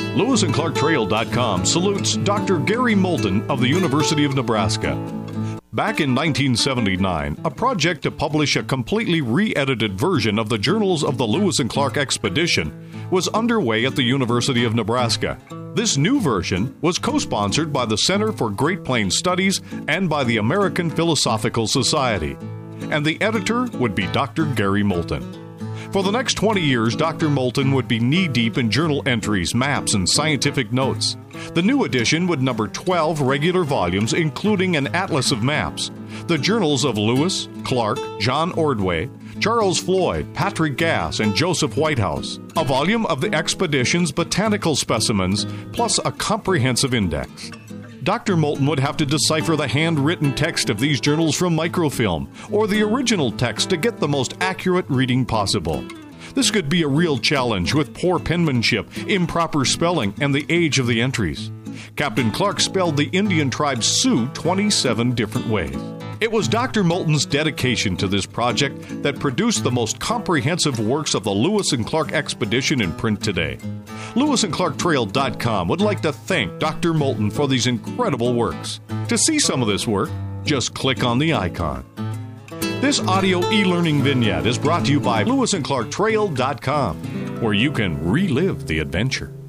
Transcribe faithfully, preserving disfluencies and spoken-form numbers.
Lewis and Clark Trail dot com salutes Doctor Gary Moulton of the University of Nebraska. Back in nineteen seventy-nine, a project to publish a completely re-edited version of the journals of the Lewis and Clark expedition was underway at the University of Nebraska. This new version was co-sponsored by the Center for Great Plains Studies and by the American Philosophical Society. And the editor would be Doctor Gary Moulton. For the next twenty years, Doctor Moulton would be knee-deep in journal entries, maps, and scientific notes. The new edition would number twelve regular volumes, including an atlas of maps. The journals of Lewis, Clark, John Ordway, Charles Floyd, Patrick Gass, and Joseph Whitehouse. A volume of the expedition's botanical specimens, plus a comprehensive index. Doctor Moulton would have to decipher the handwritten text of these journals from microfilm, or the original text to get the most accurate reading possible. This could be a real challenge with poor penmanship, improper spelling, and the age of the entries. Captain Clark spelled the Indian tribe Sioux twenty-seven different ways. It was Doctor Moulton's dedication to this project that produced the most comprehensive works of the Lewis and Clark expedition in print today. Lewis and Clark Trail dot com would like to thank Doctor Moulton for these incredible works. To see some of this work, just click on the icon. This audio e-learning vignette is brought to you by Lewis and Clark Trail dot com, where you can relive the adventure.